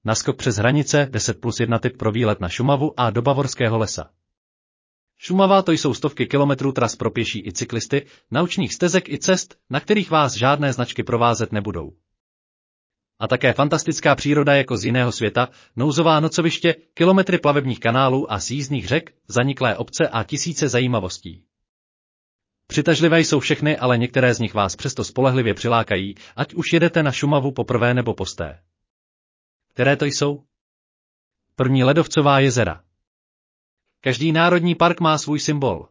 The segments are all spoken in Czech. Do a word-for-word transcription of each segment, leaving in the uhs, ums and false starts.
naskok přes hranice, deset plus jedna tip pro výlet na Šumavu a do Bavorského lesa. Šumava, to jsou stovky kilometrů tras pro pěší i cyklisty, naučných stezek i cest, na kterých vás žádné značky provázet nebudou. A také fantastická příroda jako z jiného světa, nouzová nocoviště, kilometry plavebních kanálů a sjízdných řek, zaniklé obce a tisíce zajímavostí. Přitažlivé jsou všechny, ale některé z nich vás přesto spolehlivě přilákají, ať už jedete na Šumavu poprvé nebo posté. Které to jsou? První ledovcová jezera. Každý národní park má svůj symbol.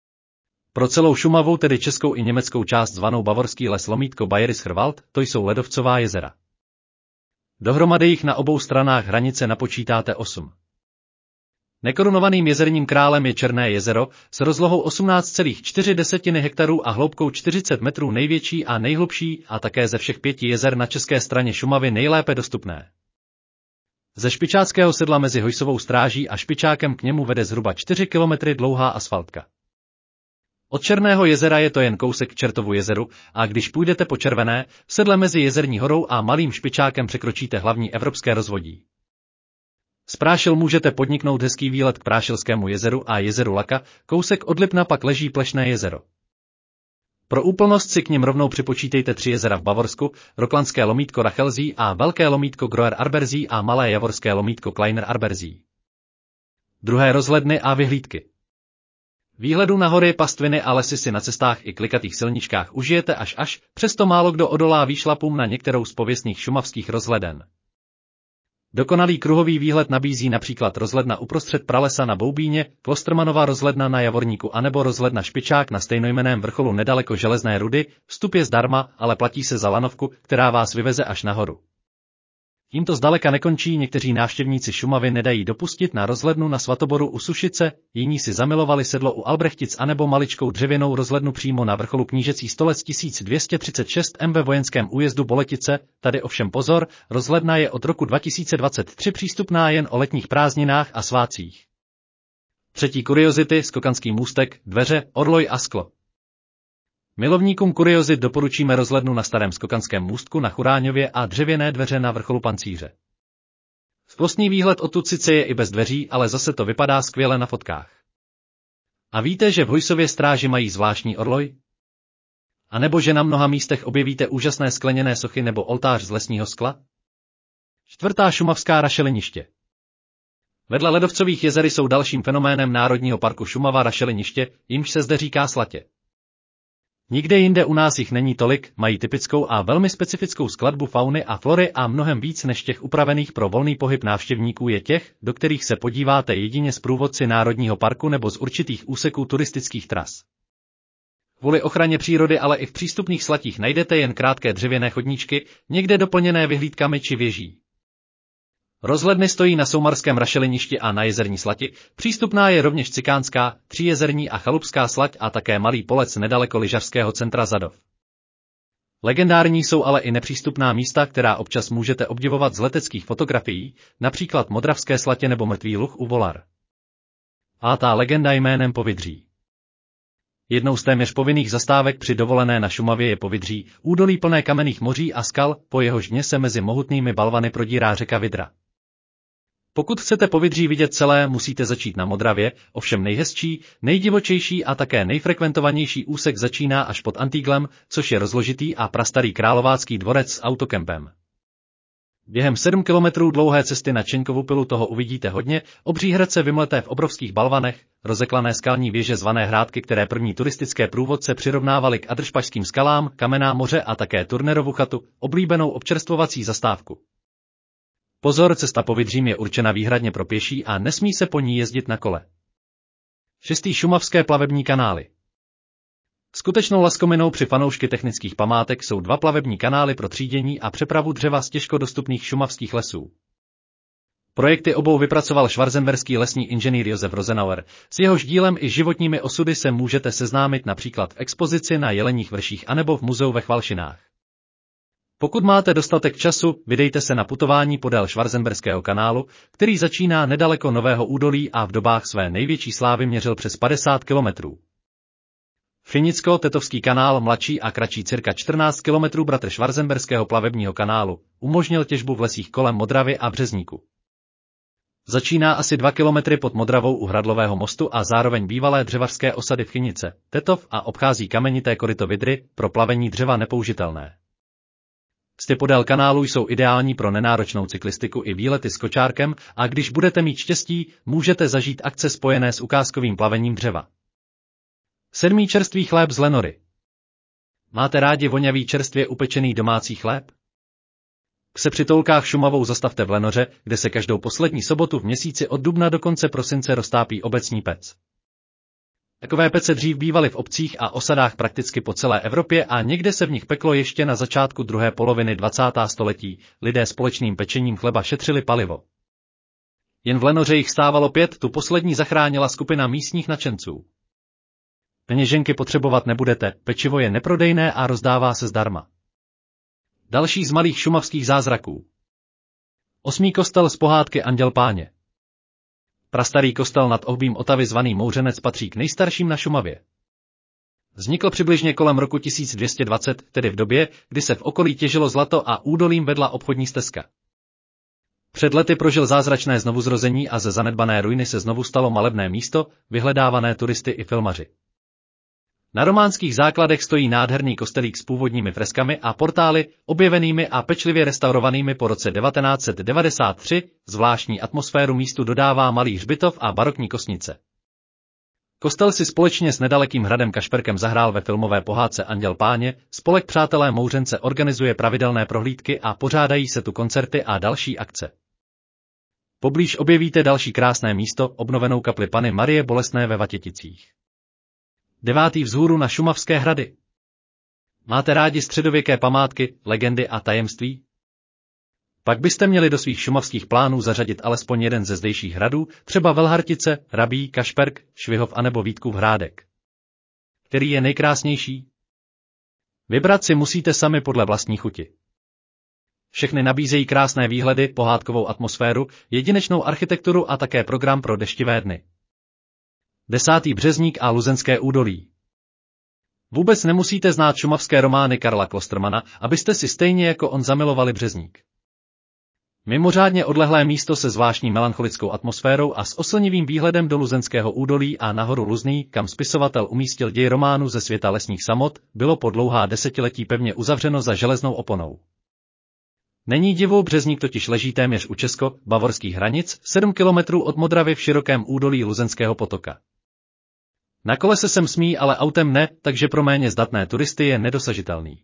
Pro celou Šumavu, tedy českou i německou část zvanou Bavorský les lomítko Bayerischer Wald, to jsou ledovcová jezera. Dohromady jich na obou stranách hranice napočítáte osm. Nekorunovaným jezerním králem je Černé jezero s rozlohou osmnáct celá čtyři hektarů a hloubkou čtyřicet metrů, největší a nejhlubší a také ze všech pěti jezer na české straně Šumavy nejlépe dostupné. Ze Špičáckého sedla mezi Hojsovou stráží a Špičákem k němu vede zhruba čtyři kilometry dlouhá asfaltka. Od Černého jezera je to jen kousek k Čertovu jezeru a když půjdete po Červené, v sedle mezi Jezerní horou a Malým Špičákem překročíte hlavní evropské rozvodí. Z Prášil můžete podniknout hezký výlet k Prášilskému jezeru a jezeru Laka, kousek od Lipna pak leží Plešné jezero. Pro úplnost si k nim rovnou připočítejte tři jezera v Bavorsku, Roklanské lomítko Rachelsee a Velké lomítko Groer Arbersee a Malé javorské lomítko Kleiner Arbersee. Druhé rozhledny a vyhlídky. Výhledu na hory, pastviny a lesy si na cestách i klikatých silničkách užijete až až, přesto málo kdo odolá výšlapům na některou z pověstných šumavských rozhleden. Dokonalý kruhový výhled nabízí například rozhledna uprostřed pralesa na Boubíně, Klostermanova rozhledna na Javorníku anebo rozhledna Špičák na stejnojmenném vrcholu nedaleko Železné rudy. Vstup je zdarma, ale platí se za lanovku, která vás vyveze až nahoru. Tím to zdaleka nekončí, někteří návštěvníci Šumavy nedají dopustit na rozhlednu na Svatoboru u Sušice, jiní si zamilovali sedlo u Albrechtic anebo maličkou dřevěnou rozhlednu přímo na vrcholu Knížecí stolec tisíc dvě stě třicet šest metrů ve vojenském újezdu Boletice. Tady ovšem pozor, rozhledna je od roku dva tisíce dvacet tři přístupná jen o letních prázdninách a svátcích. Třetí kuriozity, skokanský můstek, dveře, orloj a sklo. Milovníkům kuriozit doporučíme rozhlednu na starém skokanském můstku na Churáňově a dřevěné dveře na vrcholu Pancíře. Skvostný výhled odtud sice je i bez dveří, ale zase to vypadá skvěle na fotkách. A víte, že v Hojsově stráži mají zvláštní orloj? A nebo že na mnoha místech objevíte úžasné skleněné sochy nebo oltář z lesního skla? Čtvrtá šumavská rašeliniště. Vedle ledovcových jezer jsou dalším fenoménem Národního parku Šumava rašeliniště, jimž se zde říká slatě. Nikde jinde u nás jich není tolik, mají typickou a velmi specifickou skladbu fauny a flory a mnohem víc než těch upravených pro volný pohyb návštěvníků je těch, do kterých se podíváte jedině s průvodci Národního parku nebo z určitých úseků turistických tras. Kvůli ochraně přírody, ale i v přístupných slatích najdete jen krátké dřevěné chodníčky, někde doplněné vyhlídkami či věží. Rozhledny stojí na Soumarském rašeliništi a na Jezerní slati, přístupná je rovněž Cikánská, Tříjezerní a Chalupská slať a také Malý Polec nedaleko lyžařského centra Zadov. Legendární jsou ale i nepřístupná místa, která občas můžete obdivovat z leteckých fotografií, například Modravské slatě nebo Mrtvý Luh u Volar. A ta legenda jménem Povidří. Jednou z téměř povinných zastávek při dovolené na Šumavě je Povidří, údolí plné kamenných moří a skal, po jehož dně se mezi mohutnými balvany prodírá řeka Vidra. Pokud chcete Povidří vidět celé, musíte začít na Modravě, ovšem nejhezčí, nejdivočejší a také nejfrekventovanější úsek začíná až pod Antíglem, což je rozložitý a prastarý královácký dvorec s autokempem. Během sedm kilometrů dlouhé cesty na Čeňkovu pilu toho uvidíte hodně, obří hradce vymleté v obrovských balvanech, rozeklané skalní věže zvané Hrádky, které první turistické průvodce přirovnávali k Adršpašským skalám, Kamenná moře a také Turnerovu chatu, oblíbenou občerstvovací zastávku. Pozor, cesta Povidřím je určena výhradně pro pěší a nesmí se po ní jezdit na kole. Šestý šumavské plavební kanály. Skutečnou laskominou při fanoušky technických památek jsou dva plavební kanály pro třídění a přepravu dřeva z těžko dostupných šumavských lesů. Projekty obou vypracoval schwarzenberský lesní inženýr Josef Rosenauer, s jehož dílem i životními osudy se můžete seznámit například v expozici na Jeleních vrších anebo v muzeu ve Chvalšinách. Pokud máte dostatek času, vydejte se na putování podél Schwarzenberského kanálu, který začíná nedaleko Nového údolí a v dobách své největší slávy měřil přes padesát kilometrů. Finicko-Tetovský kanál, mladší a kratší cirka čtrnáct kilometrů bratr Schwarzenberského plavebního kanálu, umožnil těžbu v lesích kolem Modravy a Březníku. Začíná asi dva kilometry pod Modravou u Hradlového mostu a zároveň bývalé dřevařské osady v Chynice, Tetov a obchází kamenité koryto Vydry, pro plavení dřeva nepoužitelné. Cesty podél kanálu jsou ideální pro nenáročnou cyklistiku i výlety s kočárkem a když budete mít štěstí, můžete zažít akce spojené s ukázkovým plavením dřeva. Sedmý čerstvý chléb z Lenory. Máte rádi voňavý čerstvě upečený domácí chléb? Se při Toulkách Šumavou zastavte v Lenoře, kde se každou poslední sobotu v měsíci od dubna do konce prosince roztápí obecní pec. Takové pece dřív bývaly v obcích a osadách prakticky po celé Evropě a někde se v nich peklo ještě na začátku druhé poloviny dvacátého století, lidé společným pečením chleba šetřili palivo. Jen v Lenoře jich stávalo pět, tu poslední zachránila skupina místních nadšenců. Peněženky potřebovat nebudete, pečivo je neprodejné a rozdává se zdarma. Další z malých šumavských zázraků. Osmý kostel z pohádky Anděl Páně. Prastarý kostel nad ohbím Otavy zvaný Mouřenec patří k nejstarším na Šumavě. Vznikl přibližně kolem roku tisíc dvě stě dvacet, tedy v době, kdy se v okolí těžilo zlato a údolím vedla obchodní stezka. Před lety prožil zázračné znovuzrození a ze zanedbané ruiny se znovu stalo malebné místo, vyhledávané turisty i filmaři. Na románských základech stojí nádherný kostelík s původními freskami a portály, objevenými a pečlivě restaurovanými po roce devatenáct set devadesát tři, zvláštní atmosféru místu dodává malý hřbitov a barokní kostnice. Kostel si společně s nedalekým hradem Kašperkem zahrál ve filmové pohádce Anděl Páně, spolek Přátelé Mouřence organizuje pravidelné prohlídky a pořádají se tu koncerty a další akce. Poblíž objevíte další krásné místo, obnovenou kapli Panny Marie Bolestné ve Vatěticích. Devátý vzhůru na Šumavské hrady. Máte rádi středověké památky, legendy a tajemství? Pak byste měli do svých šumavských plánů zařadit alespoň jeden ze zdejších hradů, třeba Velhartice, Rabí, Kašperk, Švihov anebo Vítkův Hrádek. Který je nejkrásnější? Vybrat si musíte sami podle vlastní chuti. Všechny nabízejí krásné výhledy, pohádkovou atmosféru, jedinečnou architekturu a také program pro deštivé dny. Desátý Březník a Luzenské údolí. Vůbec nemusíte znát šumavské romány Karla Klostermana, abyste si stejně jako on zamilovali Březník. Mimořádně odlehlé místo se zvláštní melancholickou atmosférou a s oslnivým výhledem do Luzenského údolí a nahoru Luzný, kam spisovatel umístil děj románu ze světa lesních samot, bylo po dlouhá desetiletí pevně uzavřeno za železnou oponou. Není divu, Březník totiž leží téměř u česko-bavorských hranic, sedm kilometrů od Modravy v širokém údolí Luzenského potoka. Na kole se sem smí, ale autem ne, takže pro méně zdatné turisty je nedosažitelný.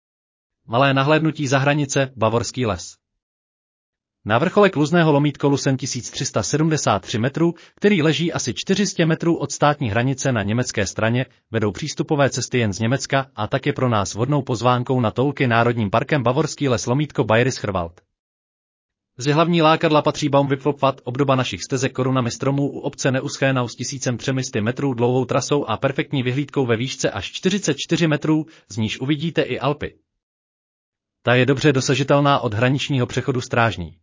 Malé nahlédnutí za hranice, Bavorský les. Na vrcholek Luzného lomítko Lusen tisíc tři sta sedmdesát tři metrů, který leží asi čtyři sta metrů od státní hranice na německé straně, vedou přístupové cesty jen z Německa a tak je pro nás vhodnou pozvánkou na Toulky národním parkem Bavorský les lomítko Bayerischerwald. Mezi hlavní lákadla patří Baumwipfelpfad, obdoba našich stezek korunami stromů u obce Neuschenau s tisícem třemi sty metrů dlouhou trasou a perfektní vyhlídkou ve výšce až čtyřicet čtyři metrů, z níž uvidíte i Alpy. Ta je dobře dosažitelná od hraničního přechodu Strážný.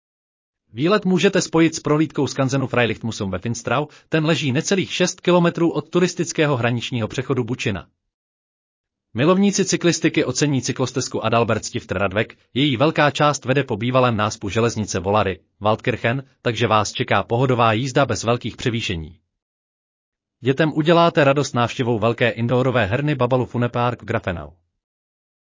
Výlet můžete spojit s prohlídkou skanzenu Freilichtmuseum ve Finstrau, ten leží necelých šest kilometrů od turistického hraničního přechodu Bučina. Milovníci cyklistiky ocení cyklostezku Adalbert Stifter Radweg, její velká část vede po bývalém náspu železnice Volary, Waldkirchen, takže vás čeká pohodová jízda bez velkých převýšení. Dětem uděláte radost návštěvou velké indoorové herny Babalu Funepark v Grafenau.